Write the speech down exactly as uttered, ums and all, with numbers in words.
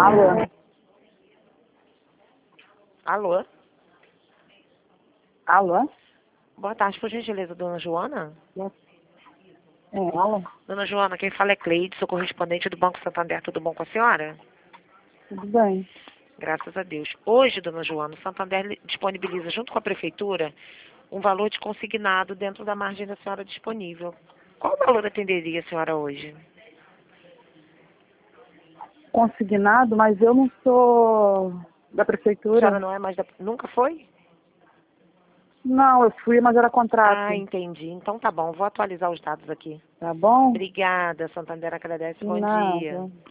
Alô? Alô? Alô? Boa tarde, por gentileza, dona Joana? É, alô? Dona Joana, quem fala é Cleide, sou correspondente do Banco Santander. Tudo bom com a senhora? Tudo bem. Graças a Deus. Hoje, dona Joana, o Santander disponibiliza, junto com a Prefeitura, um valor de consignado dentro da margem da senhora disponível. Qual valor atenderia a senhora hoje? Consignado, mas eu não sou da A senhora prefeitura. não é mais da... Nunca foi? Não, eu fui, mas era contrato. Ah, entendi. Então tá bom, vou atualizar os dados aqui. Tá bom? Obrigada, Santander agradece. De Bom dia. nada.